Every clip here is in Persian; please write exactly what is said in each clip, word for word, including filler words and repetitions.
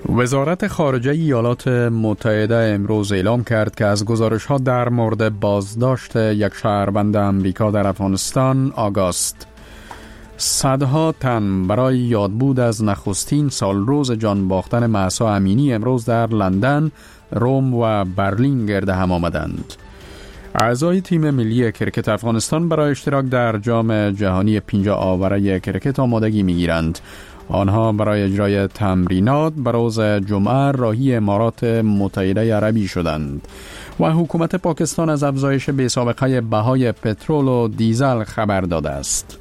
وزارت خارجه ایالات متحده امروز اعلام کرد که از گزارش‌ها در مورد بازداشت یک شهروند امریکا در افغانستان آگاست. صدها تن برای یادبود از نخستین سالروز جان باختن مهسا امینی امروز در لندن، روم و برلین گرد هم آمدند. اعضای تیم ملی کرکت افغانستان برای اشتراک در جام جهانی پنجاه آوره کرکت آمادگی می‌گیرند. آنها برای اجرای تمرینات بر روز جمعه راهی امارات متحده عربی شدند و حکومت پاکستان از افزایش بی‌سابقه بهای پترول و دیزل خبر داده است.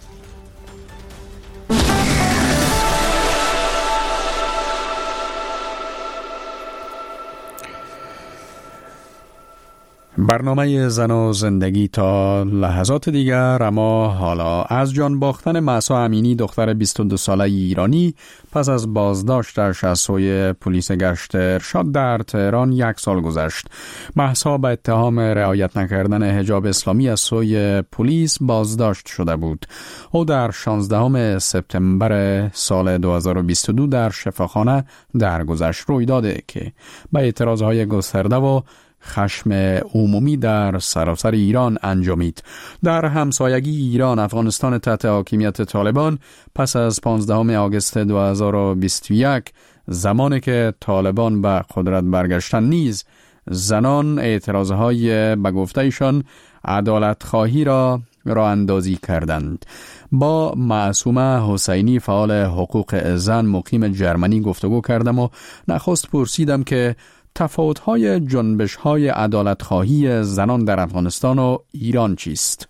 برنامه زن و زندگی تا لحظات دیگر. اما حالا از جان باختن مهسا امینی دختر بیست و دو ساله ایرانی پس از بازداشتش از سوی پلیس گشت ارشاد در تهران یک سال گذشت. مهسا به اتهام رعایت نکردن حجاب اسلامی از سوی پلیس بازداشت شده بود. او در شانزدهم سپتامبر سال دو هزار و بیست و دو در شفاخانه درگذشت. روی داده که به اعتراضهای گسترده و خشم عمومی در سراسر ایران انجامید. در همسایگی ایران، افغانستان تحت حاکمیت طالبان پس از پانزدهم آگوست دو هزار و بیست و یک، زمانی که طالبان به قدرت برگشتن، نیز زنان اعتراضهای به گفته ایشان عدالت خواهی را راه اندازی کردند. با معصومه حسینی فعال حقوق زن مقیم جرمنی گفتگو کردم و نخست پرسیدم که تفاوت‌های جنبش‌های عدالت‌خواهی زنان در افغانستان و ایران چیست؟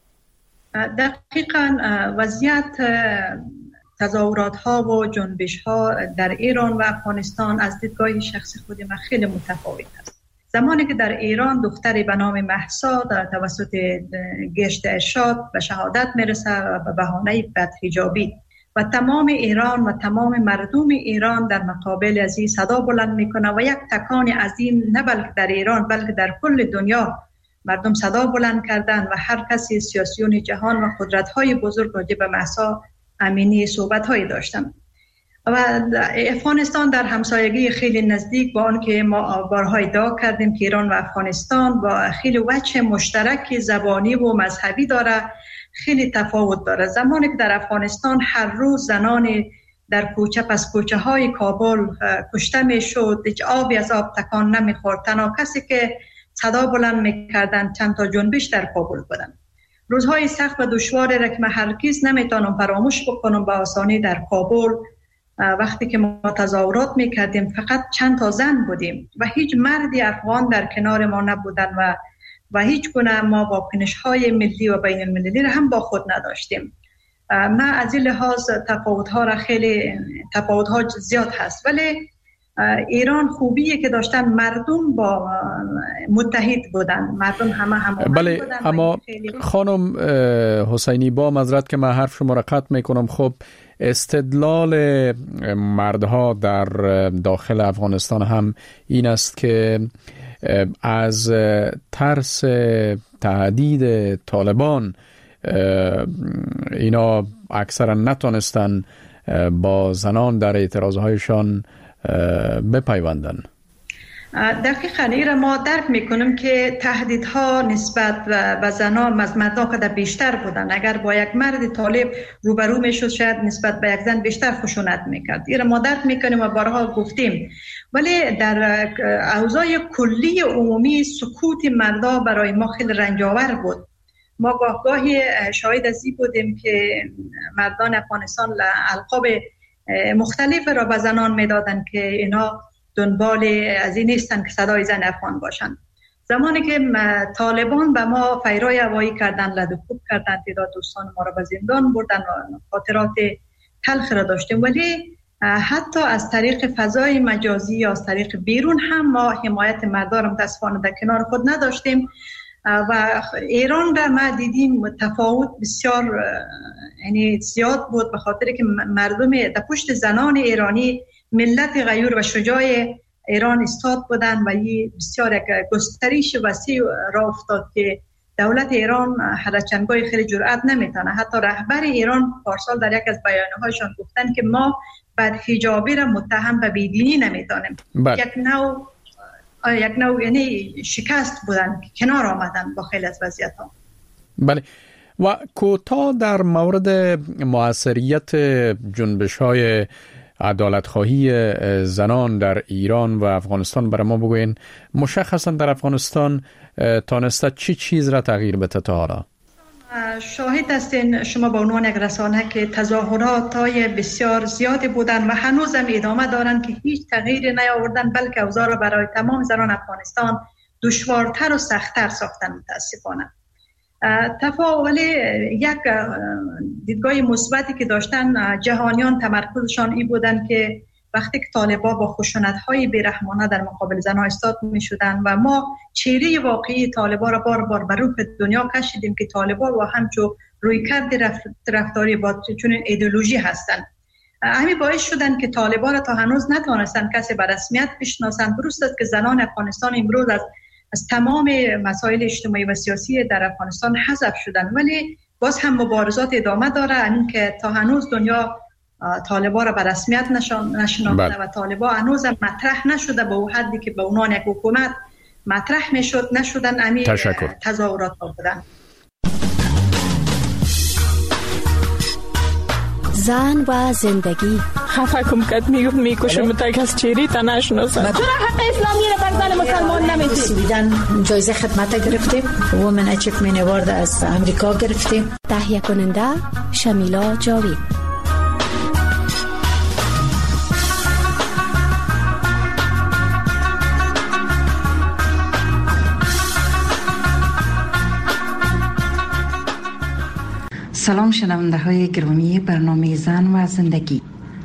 دقیقاً وضعیت تظاهرات‌ها و جنبش‌ها در ایران و افغانستان از دیدگاه شخصی خود من خیلی متفاوت است. زمانی که در ایران دختری به نام مهسا در توسط گشت ارشاد به شهادت میرسه و به بهانه بدحجابی و تمام ایران و تمام مردم ایران در مقابل از این صدا بلند میکنه و یک تکان عظیم نه بلکه در ایران بلکه در کل دنیا مردم صدا بلند کردن و هر کسی سیاسیون جهان و قدرت‌های بزرگ راجع به مهسا امینی صحبت‌هایی داشتن. و افغانستان در همسایگی خیلی نزدیک با آن که ما بارها ادعا کردیم که ایران و افغانستان با خیلی وجه مشترک زبانی و مذهبی داره، خیلی تفاوت داره. زمانی که در افغانستان هر روز زنان در کوچه پس کوچه های کابل کشته می شد، هیچ آبی از آب تکان نمی خورد، تنها کسی که صدا بلند می کردن چند تا جنبش در کابل بودن. روزهای سخت و دشواری را که من هرگز نمیتونم فراموش بکنم به آسانی در کابل وقتی که ما تظاهرات میکردیم فقط چند تا زن بودیم و هیچ مردی افغان در کنار ما نبودن و و هیچ گونه ما واکنش‌های ملی و بین المللی را هم با خود نداشتیم. من از این لحاظ تفاوت‌ها را خیلی تفاوت‌ها زیاد هست، ولی ایران خوبیه که داشتن مردم با متحد بودن، مردم همه هم بله بودن. اما خانم حسینی با معذرت که من حرف شما را قطع میکنم، خب استدلال مردها در داخل افغانستان هم این است که از ترس تهدید طالبان اینا اکثرا نتونستن با زنان در اعتراضهایشان بپیوندن. دقیقاً این را ما درک میکنیم که تهدیدها نسبت به زنان از مردان قدر بیشتر بودن. اگر با یک مرد طالب روبرو میشد شاید نسبت به یک زن بیشتر خشونت میکرد. این را ما درک میکنیم و بارها گفتیم، ولی در اوضاع کلی عمومی سکوت مردا برای ما خیلی رنجاور بود. ما گاه گاهی شاهد از این بودیم که مردان افغانستان القاب مختلف را به زنان میدادن که اینا دنبال از این نیستن که صدای زن افغان باشن. زمانی که طالبان به ما فیرای هوایی کردن، لدوکوب کردن، تعداد دوستان ما را به زندان بردن و خاطرات تلخ را داشتیم، ولی حتی از طریق فضای مجازی یا از طریق بیرون هم ما حمایت مردان را متاسفانه در کنار خود نداشتیم و ایران را ما دیدیم تفاوت بسیار یعنی زیاد بود، به خاطر که مردم در پشت زنان ایرانی ملت غیور و شجاع ایران استاد بودن و یه بسیار یک گستریش وسیع را افتاد که دولت ایران حداچنگای خیلی جرأت نمیتونه. حتی رهبر ایران پارسال در یک از بیانیه‌هایشان گفتن که ما بعد حجابی را متهم به بیدینی نمیتونیم. یک نوع یک نوع یعنی شکست بودن، کنار آمدن با خیلی از وضعیت‌ها. بله. و کوتاه در مورد موثریت جنبش‌های عدالت‌خواهی زنان در ایران و افغانستان برای ما بگوین. مشخصا در افغانستان تانسته چی چیز را تغییر بده تا حالا؟ شاهد هستین شما با عنوان یک رسانه که تظاهرات های بسیار زیادی بودن و هنوز هم ادامه دارن که هیچ تغییری نیاوردن، بلکه اوضاع را برای تمام زنان افغانستان دشوارتر و سخت‌تر ساختن. متاسفانه تفاوت یک دیدگاه مثبتی که داشتن جهانیان تمرکزشان این بودن که وقتی که طالبان با خشونت‌های بیرحمانه در مقابل زن‌ها ایستاد می‌شدند و ما چهره واقعی طالبان را بار بار بر روی دنیا کشیدیم که طالبان با همچو رویکرد رفتاری با چون ایدئولوژی هستند. همین باعث شدن که طالبان را تا هنوز نتوانستند کسی به رسمیت بشناسند. درست است که زنان افغانستان امروز از از تمام مسائل اجتماعی و سیاسی در افغانستان حذف شدن، ولی باز هم مبارزات ادامه داره، این که تا هنوز دنیا طالبان را به رسمیت نشناخته و طالبان هنوز هم مطرح نشده به اون حدی که به عنوان یک حکومت مطرح میشد نشدن. امی تظاهرات ها بودن. زن و زندگی. خفه کم کت میگفت میکشم تا از چیری تا نشناسن. چرا حق اسلامی را بر زن مسلمان نمیدید؟ سویدن جایزه خدمت گرفتیم، وومن اچیومنت اوارد از امریکا گرفتیم. تهیه کننده شمیلا جاوید. سلام شنونده های گرامی برنامه زن و زندگی.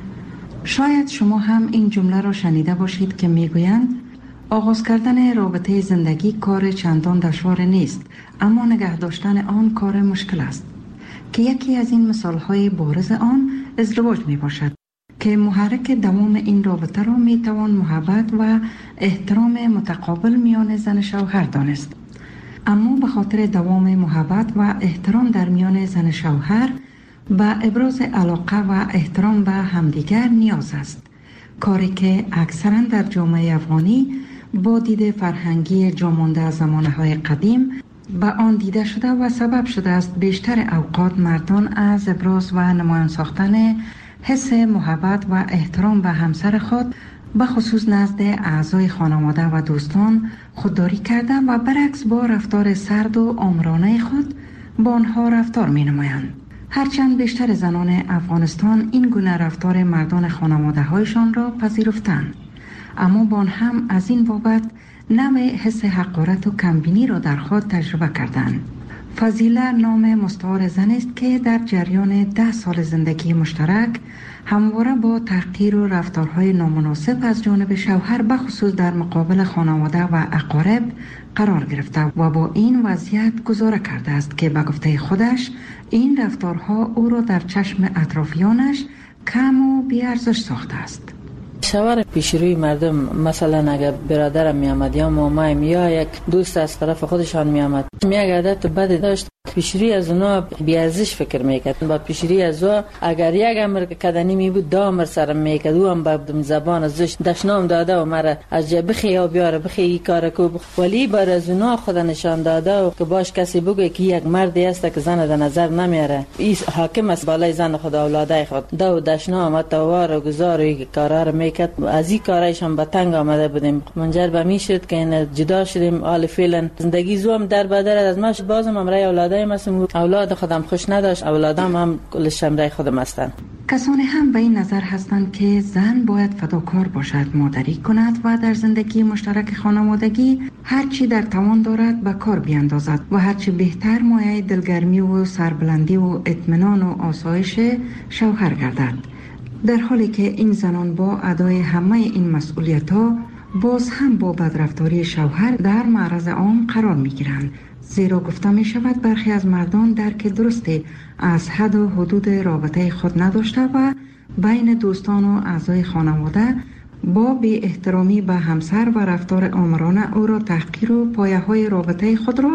شاید شما هم این جمله را شنیده باشید که میگویند آغاز کردن رابطه زندگی کار چندان دشوار نیست، اما نگه داشتن آن کار مشکل است، که یکی از این مثال های بارز آن ازدواج می باشد که محرک دوام این رابطه را می توان محبت و احترام متقابل میان زن شوهر دانست. اما به خاطر دوام محبت و احترام در میان زن شوهر به ابراز علاقه و احترام به همدیگر نیاز است، کاری که اکثرا در جامعه افغانی با دید فرهنگی جامانده از زمانهای قدیم به آن دیده شده و سبب شده است بیشتر اوقات مردان از ابراز و نمایان ساختن حس محبت و احترام به همسر خود به خصوص نزد اعضای خانواده و دوستان خودداری کرده و برعکس با رفتار سرد و آمرانه خود با آنها رفتار می نمایند. هرچند بیشتر زنان افغانستان این گونه رفتار مردان خانواده هایشان را پذیرفتند، اما با آن هم از این بابت نوع حس حقارت و کمبینی را در خود تجربه کردند. فضیله نام مستعار زن است که در جریان ده سال زندگی مشترک همواره با تحقیر و رفتارهای نامناسب از جانب شوهر به خصوص در مقابل خانواده و اقارب قرار گرفته و با این وضعیت گزاره کرده است که به گفته خودش این رفتارها او را در چشم اطرافیانش کم و بی‌ارزش ساخته است. شوهر پیش روی مردم، مثلا اگر برادرم می آمد یا مامایم یا یک دوست از طرف خودشان می آمد، می یک عادت بد داشت، پیش روی از اونا بی ارزش فکر میکرد. با پیش روی از او اگر یک امر کدنی می بود دو امر سرم میکرد، او هم با زبان ازش دشنام داده و مرا از جا بخی یا بیاره بخی این کار کو، ولی بر از اونا خود نشان داده و که باش کسی بگه که یک مردی است که زن در نظر نمیاره، این حاکم است بالای زن خود اولادای خود، دو دشنام توار و گزار و این کارا رو میکرد. از این کارایش هم به تنگ آمده بودیم، منجر به می شد که این جدا شدیم. حال فعلا زندگی زوم در بدر از ماش بازم امرای اولادای مثلا اولاد خودم خوش نداشت، اولادام هم کلش امرای خودم هستند. کسانی هم به این نظر هستند که زن باید فداکار باشد، مادری کند و در زندگی مشترک خانوادگی هرچی در توان دارد به کار بیاندازد و هرچی بهتر مایه دلگرمی و سربلندی و اطمینان و آسایش شوهر گردد، در حالی که این زنان با ادای همه این مسئولیت‌ها باز هم با بدرفتاری شوهر در معرض عام قرار می‌گیرند، زیرا گفته می شود برخی از مردان درک درستی از حد و حدود رابطه خود نداشته و بین دوستان و اعضای خانواده با بی احترامی به همسر و رفتار آمرانه او را تحقیر و پایه های رابطه خود را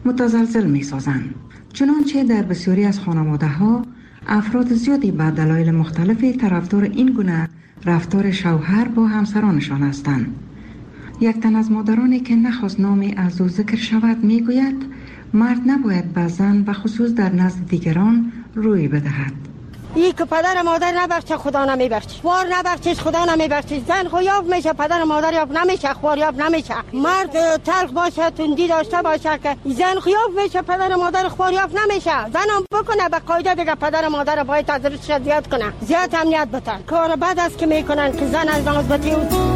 متزلزل می سازند. چنانچه در بسیاری از خانواده ها افراد زیادی به دلایل مختلفی طرفدار این گونه رفتار شوهر با همسرانشان هستند. یک تن از مادرانی که نخواست نامی از او ذکر شود می گوید مرد نباید به زن و خصوص در نزد دیگران روی بدهد. ای که پدر مادر نبخشه خدا نمیبخشه، خوار نبخشه خدا نمیبخشه. زن خو یاب میشه، پدر مادر یاب نمیشه، خوار یاب نمیشه. مرد تلخ باشه، تندی داشته باشه که زن خو یاب میشه، پدر مادر خوار یاب نمیشه. زن هم بکنه به قاعده دیگه پدر مادر باید تدریس زیاد کنه، زیاد امنیت بتن. کار بد است که میکنن که زن از نازبتی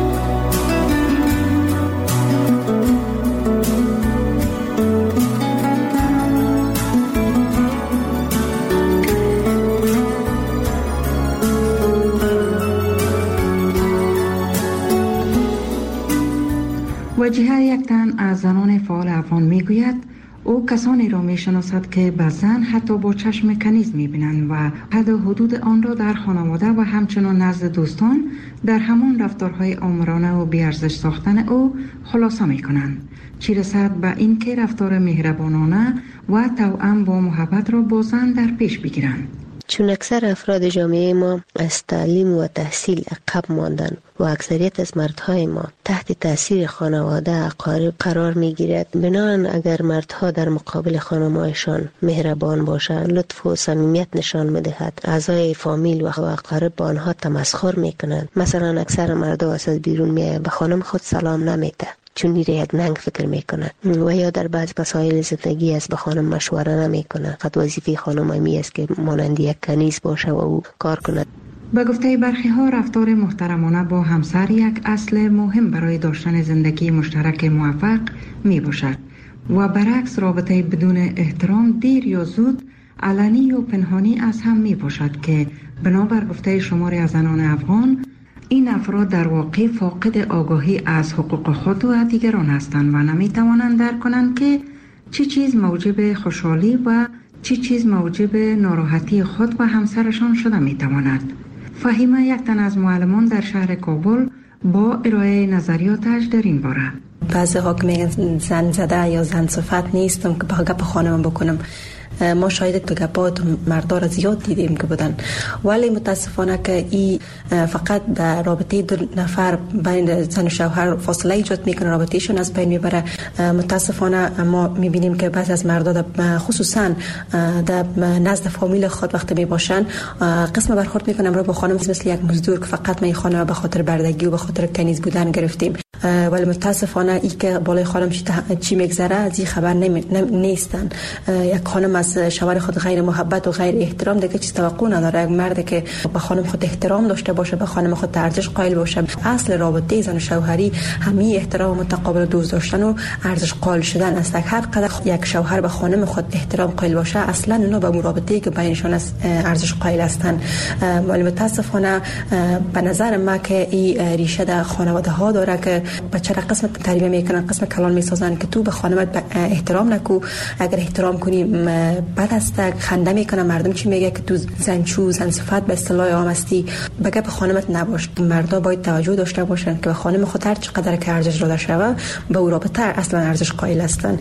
وجیه یک تن از زنان فعال افغان می گوید او کسانی را می شناسد که به زن حتی با چشم کنیز می بینند و حد و حدود آن را در خانواده و همچنان نزد دوستان در همان رفتارهای آمرانه و بیارزش ساختن او خلاصه می کنند. چی رسد به این که رفتار مهربانانه و توأم با محبت را با زن در پیش بگیرند. چون اکثر افراد جامعه ما از تعلیم و تحصیل عقب ماندن و اکثریت از مردهای ما تحت تاثیر خانواده اقارب قرار می گیرد، بنابراین اگر مردها در مقابل خانمایشان مهربان باشند، لطف و صمیمیت نشان می دهد، اعضای فامیل و اقارب با آنها تمسخر می کنند. مثلا اکثر مردها از بیرون می آیند به خانم خود سلام نمیده چون نیره یک ننگ فکر میکنه، و یا در بعض مسائل زندگی است به خانم مشوره نمیکنه. خود وظیفه خانم همی است که مانند یک کنیز باشه و او کار کند. به گفته برخی ها رفتار محترمانه با همسر یک اصل مهم برای داشتن زندگی مشترک موفق می باشد و برعکس رابطه بدون احترام دیر یا زود علنی و پنهانی از هم می باشد که بنابر گفته شماری از زنان افغان این افراد در واقع فاقد آگاهی از حقوق خود و دیگران هستند و نمی توانند درک کنند که چه چیز موجب خوشحالی و چه چیز موجب ناراحتی خود و همسرشان شده می تواند. فهیمه یک تن از معلمان در شهر کابل با ارائه نظریاتش در این باره. بعضی ها که میگن زن زده یا زن صفت نیستم که با گپ خانم بکنم. ما شاید تو گپات مردار زیاد دیدیم که بودن، ولی متاسفانه که این فقط در رابطه دو نفر بین زن و شوهر فاصله ایجاد میکنه، رابطهشون از بین میبره. متاسفانه ما میبینیم که بعضی از مردا خصوصا در نزد فامیل خود وقتی میباشن قسم برخورد میکنن رو با خانم مثل یک مزدور که فقط ما خانم به خاطر بردگی و به خاطر کنیز بودن گرفتیم. ولی متاسفانه ای که بالای خانم چی میگذره از این خبر نمی... نیستن. یک خانم از شوهر خود غیر محبت و غیر احترام دیگه چیز توقع نداره. یک مرد که به خانم خود احترام داشته باشه، به خانم خود ارزش قائل باشه، اصل رابطه زن و شوهری همین احترام متقابل و دوست داشتن و ارزش قائل شدن است. هر قدر یک شوهر به خانم خود احترام قائل باشه، اصلا اونا به رابطه‌ای که بینشون است ارزش قائل هستن. ولی متاسفانه به نظر من که این ریشه در خانواده ها داره که بچه را قسم تربیت میکنن، قسم کلان میسازن که تو به خانمت احترام نکو، اگر احترام کنی بد است. خنده میکنن مردم چی میگه که تو زنچو زن صفت به اصطلاح عام هستی، بگه به خانمت نباش. مردا باید توجه داشته باشن که به خانم خود هر چقدر که ارزش داده شوه به او رابطه اصلا ارزش قائل هستن.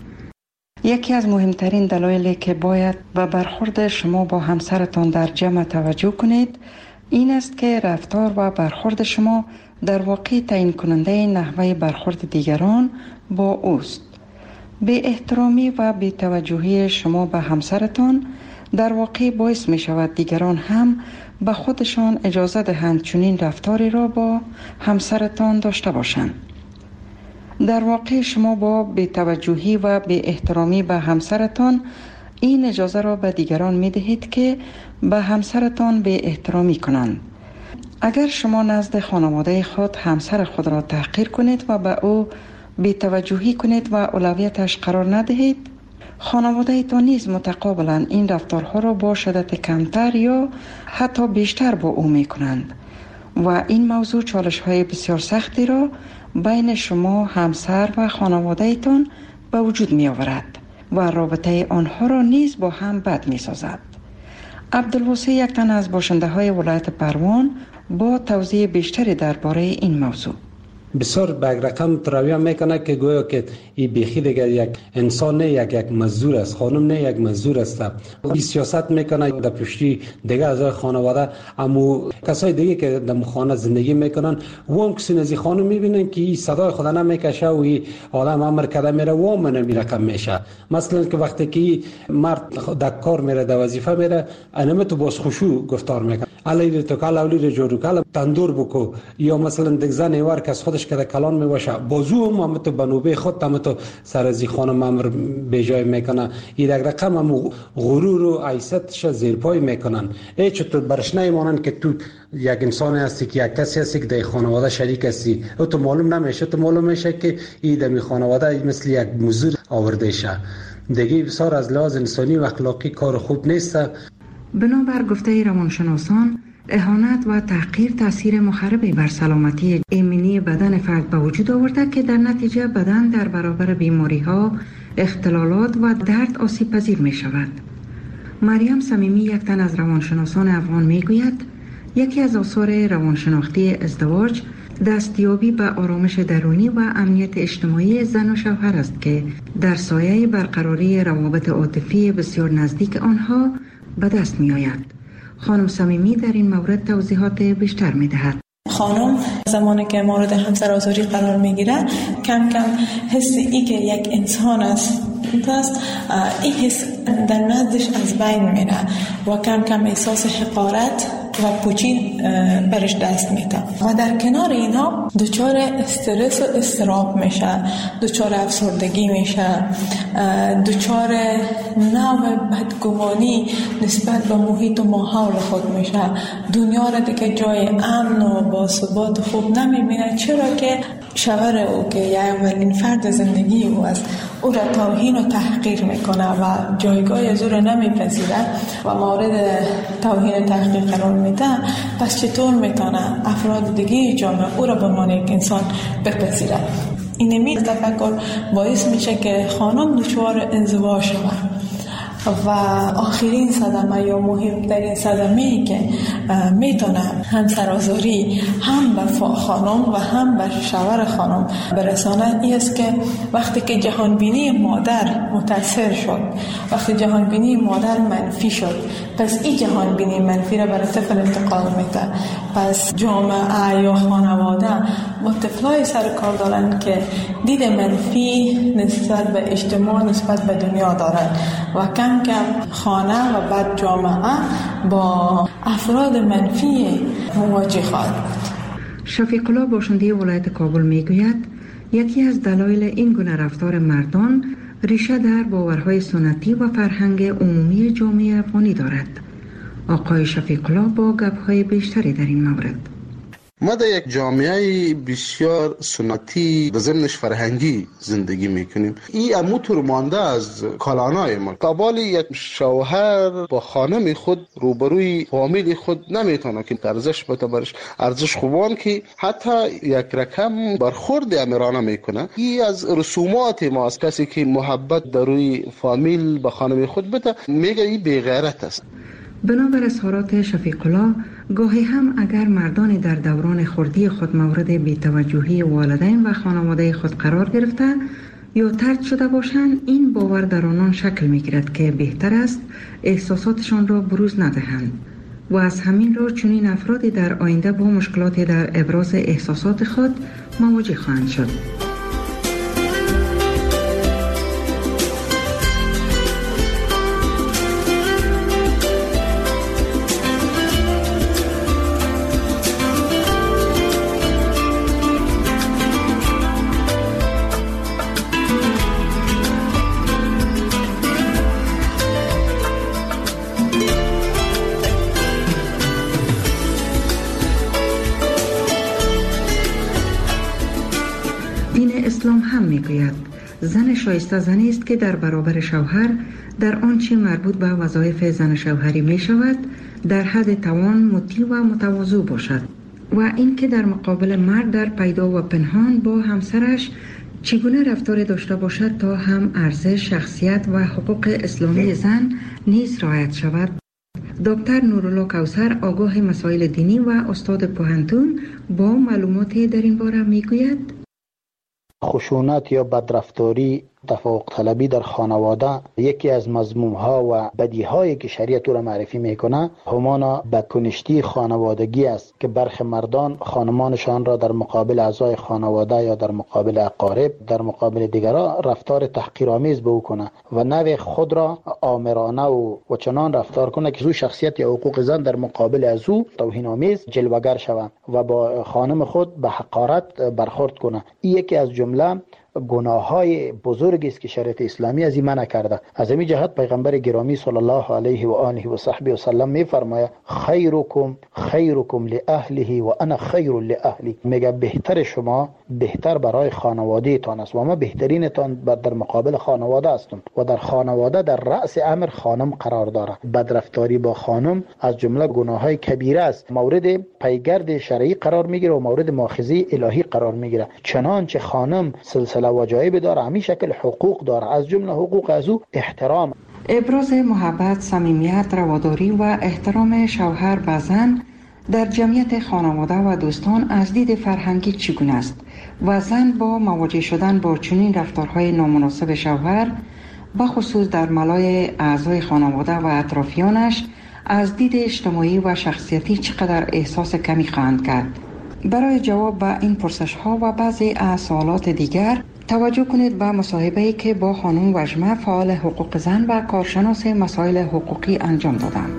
یکی از مهمترین دلایلی که باید به برخورد شما با همسرتان در جمع توجه کنید این است که رفتار و برخورد شما در واقع تعیین کننده نحوه برخورد دیگران با اوست. بی احترامی و بی توجهی شما به همسرتان در واقع باعث می شود دیگران هم به خودشان اجازه دهند چنین رفتاری را با همسرتان داشته باشند. در واقع شما با بی توجهی و بی احترامی به همسرتان این اجازه را به دیگران می دهید که به همسرتان بی احترامی کنند. اگر شما نزد خانواده خود همسر خود را تحقیر کنید و به او بی توجهی کنید و اولویتش قرار ندهید، خانواده تان نیز متقابلا این رفتارها را با شدت کمتر یا حتی بیشتر با او می کنند و این موضوع چالش های بسیار سختی را بین شما همسر و خانواده تان به وجود می آورد و رابطه آنها را نیز با هم بد می سازد. عبدالواسع یک تن از باشنده های ولایت پروان با توضیح بیشتری درباره این موضوع. بسیار به رقم ترویه میکنه که گویا که این بیخی دیگه یک انسان نه، یک یک مزدور است، خانم نه یک مزدور است. این سیاست میکنه در پشتی دیگه از خانواده. اما کسای دیگه که در خانه زندگی میکنن و هم کسی نزی خانم میبینن که این صدای خدا نمیکشه و این آدم امر کرده میره و هم نمی رقم میشه. مثلا که وقتی که مرد در کار میره در وظیفه میره انمه تو باز خوشو گفتار میکنه علی تو کلا اولی جورو کلا تندور بکو، یا مثلا دک زن ایوار که از خودش که کلان میباشه بازو هم هم تو بنوبه خود هم تو سر از خانم امر به جای میکنه. این یک رقم هم غرور و عیستش زیر پای میکنن. ای چطور برش نمیمانن که تو یک انسان هستی که یک کسی هستی که در خانواده شریک هستی، او تو معلوم نمیشه، تو معلوم میشه که این در خانواده مثل یک مزدور آورده شه. دیگه بسیار از لحاظ انسانی و اخلاقی کار خوب نیست. بنابر گفته روانشناسان، اهانت و تحقیر تاثیر مخربی بر سلامتی ایمنی بدن فرد به وجود آورده که در نتیجه بدن در برابر بیماری ها، اختلالات و درد آسیب پذیر می شود. مریم صمیمی، یک تن از روانشناسان افغان، می گوید یکی از آثار روانشناختی ازدواج دستیابی به آرامش درونی و امنیت اجتماعی زن و شوهر است که در سایه برقراری روابط عاطفی بسیار نزدیک آنها به دست می آید. خانم صمیمی در این مورد توضیحات بیشتر می دهد. خانم زمانی که مورد همسرآزاری قرار می گیره کم کم حس ای که یک انسان است دست این حس در نزدش از بین میره و کم کم احساس حقارت و پوچی برش دست میده و در کنار اینا دچار استرس و اضطراب میشه، دچار افسردگی میشه، دچار نوع بدگمانی نسبت به محیط و ماحول خود میشه. دنیا را دیگه جای امن و باثبات خوب نمیبینه، چرا که شوهر او که یا اولین فرد زندگی او است او را توهین و تحقیر میکنه و جایگاه از او را نمیپذیره و مورد توهین و تحقیر قرار میده. پس چطور میتونه افراد دیگه جامعه او را به عنوان یک انسان بپذیره؟ این می تفکر باعث میشه که خانم دچار انزوا شود و آخرین صدمه یا مهمترین صدمه‌ای که میتونه همسرآزاری هم به خانم و هم به شوهر خانم برسانه این است که وقتی که جهانبینی مادر متاثر شد، وقتی جهانبینی مادر منفی شد، پس این جهانبینی منفی را برای طفل انتقال میده. پس جامعه یا خانواده با طفلای سر کار دارن که دید منفی نسبت به اجتماع، نسبت به دنیا دارن و کم کم خانه و بعد جامعه با افراد منفی مواجه خواهد بود. شفیق الله باشنده ولایت کابل میگوید یکی از دلایل این گونه رفتار مردان ریشه در باورهای سنتی و فرهنگ عمومی جامعه افغانی دارد. آقای شفیق الله با گپ‌های بیشتری در این مورد. ما در یک جامعه بسیار سنتی و ضمنش فرهنگی زندگی میکنیم. این اموتور مانده از کالانای ما. قبال یک شوهر با خانم خود روبروی فامیل خود نمیتونه که ارزش بده برش، ارزش خوبان که حتی یک رقم برخورد امیرانه میکنه. این از رسومات ما است. کسی که محبت در روی فامیل با خانم خود بده میگه این بی‌غیرت است. بنابر اظهارات شفیق الله، گاهی هم اگر مردان در دوران خردی خود مورد بی‌توجهی والدین و خانواده خود قرار گرفته یا طرد شده باشند، این باور در آنان شکل می‌گیرد که بهتر است احساساتشان را بروز ندهند و از همین رو چنین افرادی در آینده با مشکلاتی در ابراز احساسات خود مواجه خواهند شد. اسلام هم میگوید زن شایسته زنی است که در برابر شوهر در آنچه مربوط به وظایف زن شوهری می شود در حد توان مطیع و متواضع باشد و این که در مقابل مرد در پیدا و پنهان با همسرش چگونه رفتار داشته باشد تا هم ارزش، شخصیت و حقوق اسلامی زن نیز رعایت شود. دکتر نورالله کوثر آگاه مسائل دینی و استاد پوهنتون با معلوماتی در این باره میگوید خشونت یا بدرفتاری، تفوق طلبی در خانواده یکی از مذموم ها و بدی هایی که شریعت او را معرفی میکنه همانا بدکنشتی خانوادگی است که برخی مردان خانمانشان را در مقابل اعضای خانواده یا در مقابل اقارب در مقابل دیگران رفتار تحقیرآمیز به او کنه و نوی خود را آمرانه و و چنان رفتار کنه که او شخصیت یا حقوق زن در مقابل از او توهین آمیز جلوگر شود و با خانم خود به حقارت برخورد کنه. این یکی از جمله گناههای بزرگی است که شریعت اسلامی از این منع کرده. از این جهت پیغمبر گرامی صلی الله علیه و آله و صحبه و سلم میفرماید خیرکم خیرکم لاهله و انا خیر لاهلی. میگه بهتر شما بهتر برای خانواده تان است و ما بهترین تان در مقابل خانواده هستم و در خانواده در رأس امر خانم قرار داره. بدرفتاری با خانم از جمله گناههای کبیره است، مورد پیگرد شرعی قرار میگیره و مورد مؤاخذه الهی قرار میگیره. چنانچه خانم سلسله واجب داره، همین شکل حقوق داره، از جمله حقوق از او احترام. ابراز محبت، صمیمیت، رواداری و احترام شوهر به زن در جمعیت خانواده و دوستان از دید فرهنگی چگونه است و زن با مواجه شدن با چنین رفتارهای نامناسب شوهر بخصوص در ملای اعضای خانواده و اطرافیانش از دید اجتماعی و شخصیتی چقدر احساس کمی خواهند کرد؟ برای جواب به این پرسش ها و بعضی از سوالات دیگر توجه کنید به مصاحبه‌ای که با خانم وژمه فعال حقوق زن و کارشناس مسائل حقوقی انجام دادم.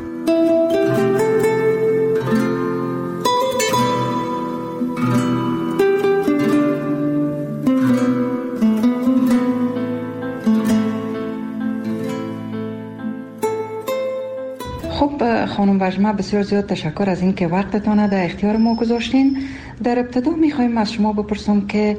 خب خانم وژمه، بسیار زیاد تشکر از این که وقتتان در اختیار ما گذاشتین. در ابتدا میخوایم از شما بپرسم که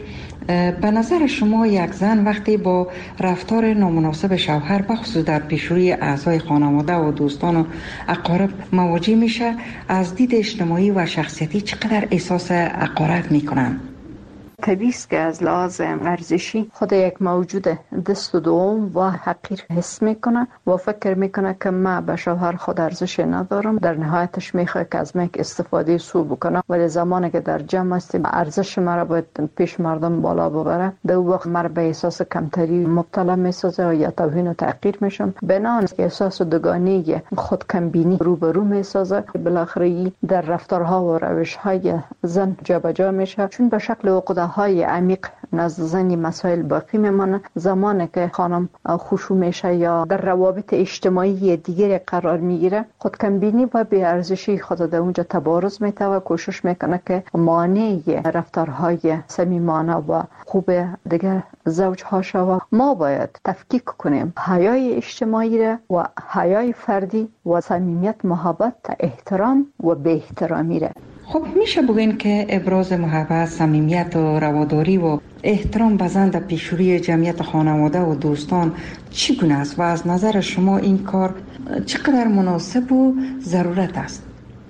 به نظر شما یک زن وقتی با رفتار نامناسب شوهر بخصوص در پیشروی اعضای خانواده و دوستان و اقارب مواجه میشه، از دید اجتماعی و شخصیتی چقدر احساس حقارت میکنن؟ طبیعی است که از لحاظ ارزشی خود یک موجود دست و دوم و حقیر حس میکنه و فکر میکنه که من به شوهر خود ارزش ندارم. در نهایتش میخواد که از من استفاده سو بکنه، ولی زمانی که در جمع هستیم ارزش مرا باید پیش مردم بالا ببره، در اون وقت مرا به احساس کمتری مبتلا میسازه و یا توهین و تحقیر میشم. بنان احساس دوگانگی خود کمبینی روبرو میسازه. بالاخره در رفتارها و روشهای زن جابجا میشه، چون به شکل عقده های عمیق نزد زنی مسائل باقی میمانه. زمانی که خانم خشوع میشه یا در روابط اجتماعی دیگری قرار میگیره، خود کمبینی و بی ارزشی خود در اونجا تبارز میته و کوشش میکنه که مانع رفتارهای صمیمانه و خوب دیگر زوجها شود. ما باید تفکیک کنیم حیای اجتماعی را و حیای فردی و صمیمیت، محبت، احترام و بی احترامی را. خب میشه بگین که ابراز محبت، صمیمیت و رواداری و احترام به زن در پیشروی جمعیت خانواده و دوستان چگونه است و از نظر شما این کار چقدر مناسب و ضرورت است؟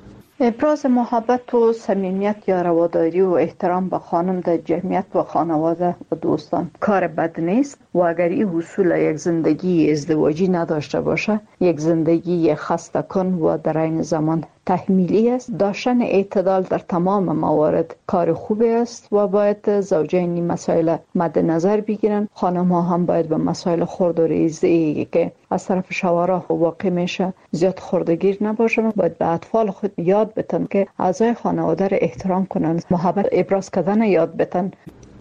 ابراز محبت و صمیمیت یا رواداری و احترام به خانم در جمعیت و خانواده و دوستان کار بد نیست و اگر این حصول یک زندگی ازدواجی نداشته باشه، یک زندگی خسته کن و در این زمان تحمیلی است. داشتن اعتدال در تمام موارد کار خوبی است و باید زوجین این مسائل مد نظر بگیرن. خانم ها هم باید به مسائل خرد و ریزی که از طرف شوهرها واقع میشه زیاد خردگیر نباشن. باید به اطفال خود یاد بتن که اعضای خانواده را احترام کنن، محبت ابراز کردن یاد بتن.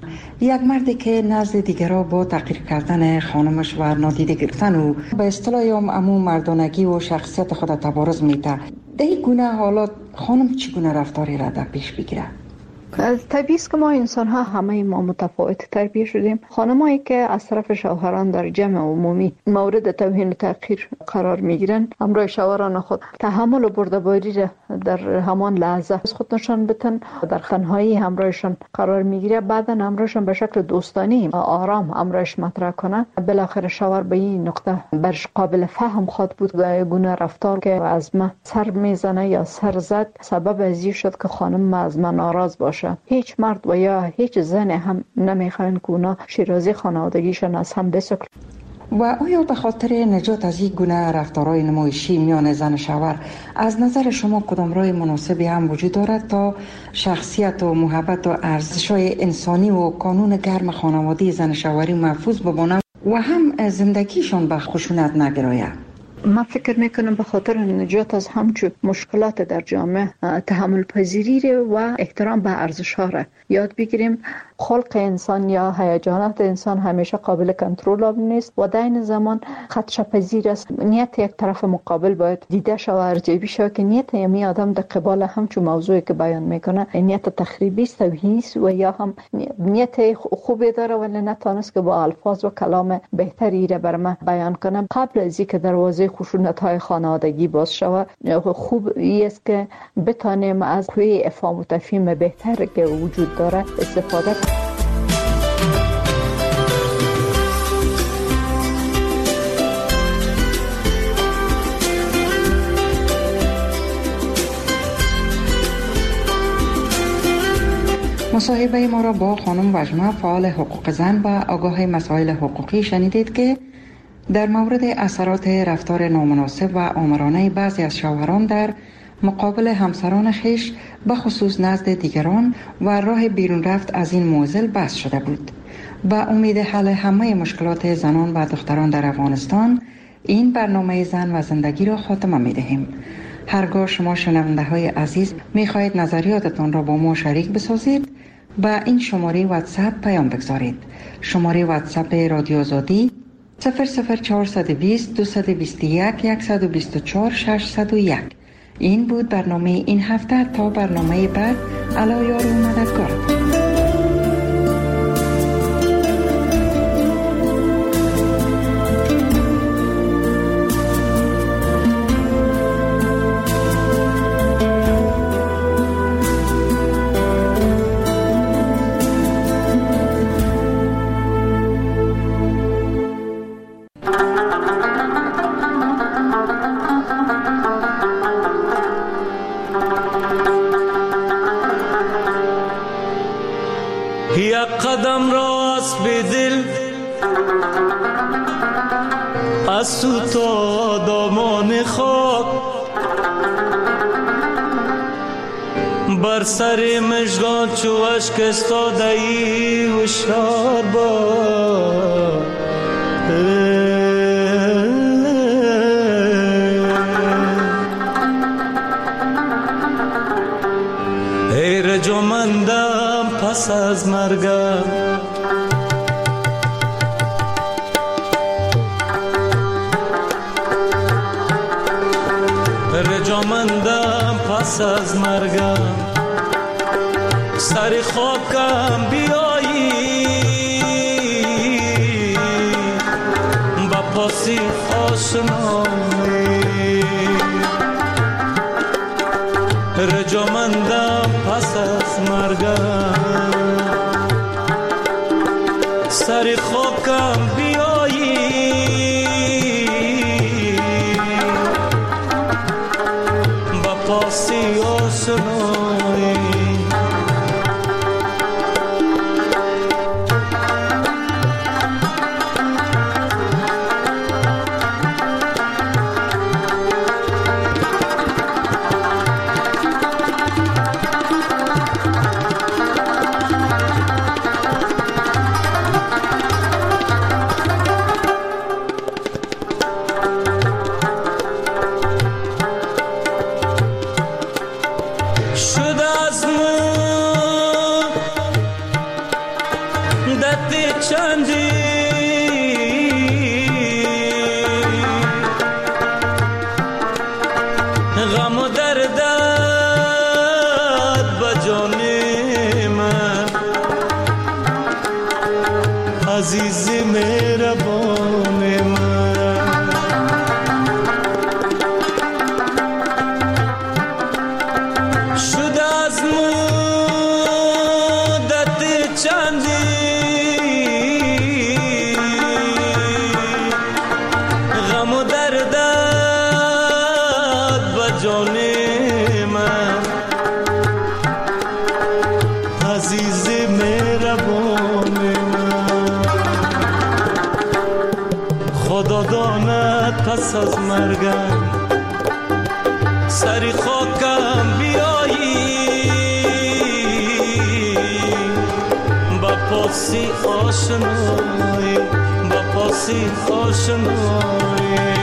یک مردی که نزد دیگرها با تحقیر کردن خانمش و نادیده گرفتن و به اصطلاح امو مردانگی و شخصیت خود تبارز میده، در این گونه حالات خانم چگونه رفتاری را در پیش بگیره؟ طبیعی است که ما انسان ها همه ما متفاوت تربیه شدیم. خانمایی که از طرف شوهران در جمع عمومی مورد توهین و تحقیر قرار میگیرن، همراه شوهران خود تحمل و بردباری را در همان لحظه از خود نشان بدن، در تنهایی همراهشان قرار میگیره، بعدا همراهشان به شکل دوستانه آرام همراهش مطرح کنه. بالاخره شوهر به این نقطه برش قابل فهم خود بود که گونه رفتار که از من سر میزنه یا سر زد سبب از این شد که خانم از من ناراض باشه. هیچ مرد و یا هیچ زن هم نمیخواین که اونا شیرازی خانوادگیشان از هم بسکل. و آیا به خاطر نجات از این گونه رفتارهای نمایشی میان زن و شوهر از نظر شما کدام راه مناسبی هم وجود دارد تا شخصیت و محبت و ارزش‌های انسانی و کانون گرم خانوادگی زن و شوهری محفوظ بماند و هم زندگیشان به خشونت نگراید؟ من فکر میکنم به خاطر نجات از همچون مشکلات در جامعه تحمل پذیری و احترام به ارزش ها را یاد بگیریم. خلق انسان یا هیجانات انسان همیشه قابل کنترل نیست و در این زمان خدشه پذیر است. نیت یک طرف مقابل باید دیده شود و ارزیابی شود که نیت یمی آدم در قبال همچون موضوعی که بیان میکنه نیت تخریبی است و یا هم نیت خوبی داره ولی نتونست که با الفاظ و کلام بهتری را بر من بیان کنم. قبل از اینکه دروازه خشونت های خانوادگی باز شود خوب است که بتانیم از قوه افهام و تفهیم بهتر که وجود داره استفاده کنیم. مصاحبه ما را با خانم وجمه فعال حقوق زن و آگاه مسائل حقوقی شنیدید که در مورد اثرات رفتار نامناسب و آمرانه بعضی از شوهران در مقابل همسران خیش به خصوص نزد دیگران و راه بیرون رفت از این معضل بحث شده بود. با امید حل همه مشکلات زنان و دختران در افغانستان این برنامه زن و زندگی را خاتمه می دهیم. هرگاه شما شنونده های عزیز می خواهید نظریاتتان را با ما شریک بسازید با این شماره واتساپ پیام بگذارید. شماره واتساپ رادیو آزادی صفر صفر چهارصد و بیست دویست و بیست و یک صد و بیست و چهار ششصد و یک. این بود برنامه این هفته. تا برنامه بعد علا یار و مددگارتان. قدم راست به دل از تو تا دامان خاک بر سر مژگان چو اشک استاده ای هوشیار باش. ای رجامندم پس از مرگم رجامندم پس از مرگم سر خاکم بیایی با پاسی آشنایی رجامندم پس از مرگم سر خاکم بیایی با پاسی آشنایی پس از مرگم سری خاکم بیایی با پاسی آشنایی با پاسی آشنایی